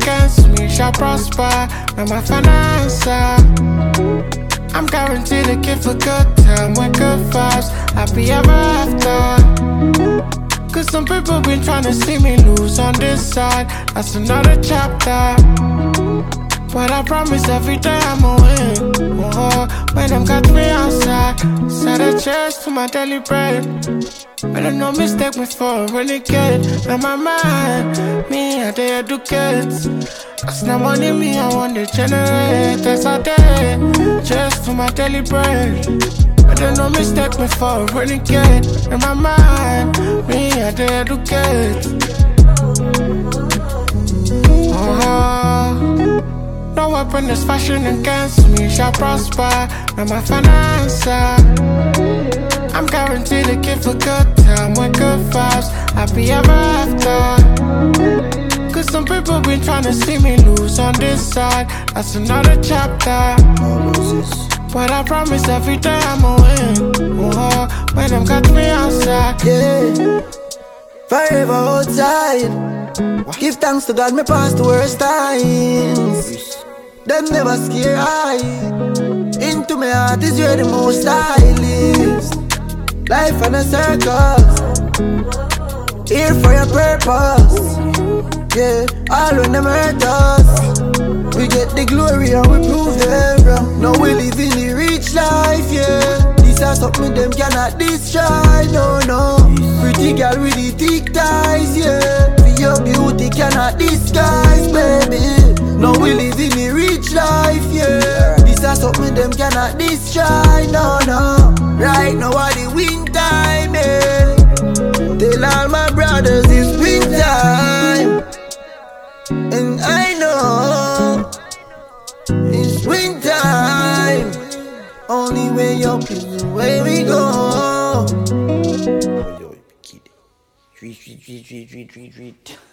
against me shall prosper. Now my financer, I'm guaranteed to give a good time with good vibes. Happy ever after. Cause some people been trying to see me lose on this side. That's another chapter. But I promise every day I'ma win. Oh, when them got me outside, set a cheers to my daily bread. But I no mistake me for a renegade. In my mind, me I dey educate. That's not money me I want to generate. That's all day, just for my daily bread. But I no mistake me for a renegade. In my mind, me I dey educate. No weapon is fashioned against me shall prosper. Now my financer, I'm guaranteed to give a good time with good vibes. Happy ever after. Cause some people been trying to see me lose on this side. That's another chapter. But I promise every day I'ma win. Oh, when them got me outside. Yeah, forever outside. Give thanks to God, me past the worst times. Them never scare I. Into my heart is where the most I live. Life on a circus. Here for your purpose. Yeah, all when them hurt us, we get the glory and we prove them wrong. Now we live in the rich life, yeah. This is something them cannot destroy, no, no. Pretty girl with the thick thighs, yeah. Your beauty cannot disguise, baby. Now we live in the rich life, yeah. This is something them cannot destroy, no, no. Right now at the win time, yeah. Tell all my brothers it's win time. And I know it's win time. Only way up is the way we go. Yo, kid. Tweet.